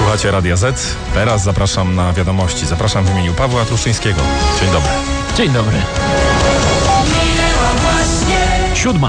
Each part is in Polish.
Słuchacie Radia Z. Teraz zapraszam na wiadomości. Zapraszam w imieniu Pawła Truszczyńskiego. Dzień dobry. Dzień dobry. 7.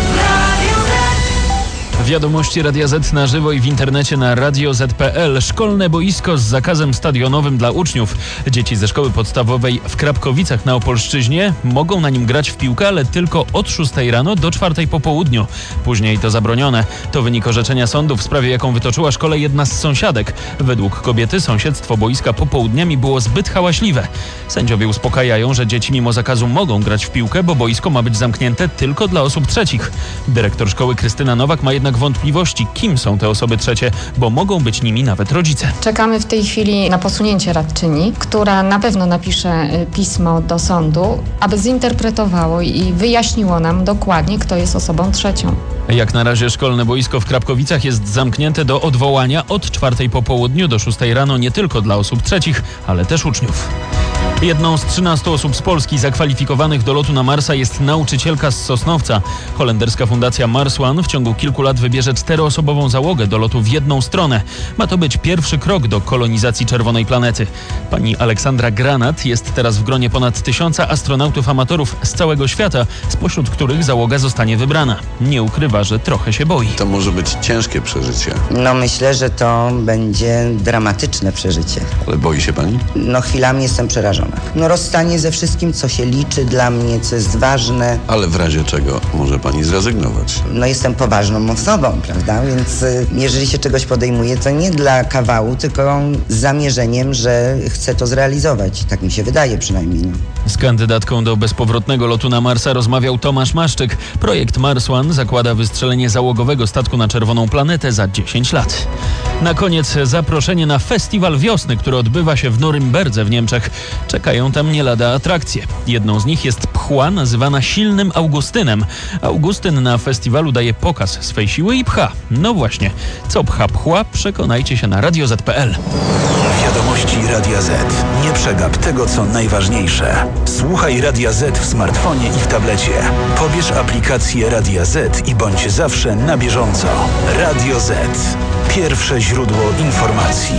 Wiadomości Radia Z na żywo i w internecie na radioz.pl. Szkolne boisko z zakazem stadionowym dla uczniów. Dzieci ze szkoły podstawowej w Krapkowicach na Opolszczyźnie mogą na nim grać w piłkę, ale tylko od 6 rano do 4 po południu. Później to zabronione. To wynik orzeczenia sądu w sprawie, jaką wytoczyła szkole jedna z sąsiadek. Według kobiety sąsiedztwo boiska popołudniami było zbyt hałaśliwe. Sędziowie uspokajają, że dzieci mimo zakazu mogą grać w piłkę, bo boisko ma być zamknięte tylko dla osób trzecich. Dyrektor szkoły Krystyna Nowak ma jednak wątpliwości, kim są te osoby trzecie, bo mogą być nimi nawet rodzice. Czekamy w tej chwili na posunięcie radczyni, która na pewno napisze pismo do sądu, aby zinterpretowało i wyjaśniło nam dokładnie, kto jest osobą trzecią. Jak na razie szkolne boisko w Krapkowicach jest zamknięte do odwołania od 4 po południu do 6 rano nie tylko dla osób trzecich, ale też uczniów. Jedną z 13 osób z Polski zakwalifikowanych do lotu na Marsa jest nauczycielka z Sosnowca. Holenderska fundacja Mars One w ciągu kilku lat wybierze 4-osobową załogę do lotu w jedną stronę. Ma to być pierwszy krok do kolonizacji czerwonej planety. Pani Aleksandra Granat jest teraz w gronie ponad 1000 astronautów amatorów z całego świata, spośród których załoga zostanie wybrana. Nie ukrywa, że trochę się boi. To może być ciężkie przeżycie. Myślę, że to będzie dramatyczne przeżycie. Ale boi się pani? Chwilami jestem przerażona. Rozstanie ze wszystkim, co się liczy dla mnie, co jest ważne. Ale w razie czego może pani zrezygnować? Jestem poważną osobą, prawda? Więc jeżeli się czegoś podejmuje, to nie dla kawału, tylko z zamierzeniem, że chcę to zrealizować. Tak mi się wydaje przynajmniej. Z kandydatką do bezpowrotnego lotu na Marsa rozmawiał Tomasz Maszczyk. Projekt Mars One zakłada wystrzelenie załogowego statku na czerwoną planetę za 10 lat. Na koniec zaproszenie na Festiwal Wiosny, który odbywa się w Norymberdze w Niemczech. Czekają tam nie lada atrakcje. Jedną z nich jest pchła nazywana Silnym Augustynem. Augustyn na festiwalu daje pokaz swej siły i pcha. No właśnie, co pcha pchła? Przekonajcie się na radioz.pl. Wiadomości Radia Z. Nie przegap tego, co najważniejsze. Słuchaj Radia Z w smartfonie i w tablecie. Pobierz aplikację Radia Z i bądź zawsze na bieżąco. Radio Z. Pierwsze źródło informacji.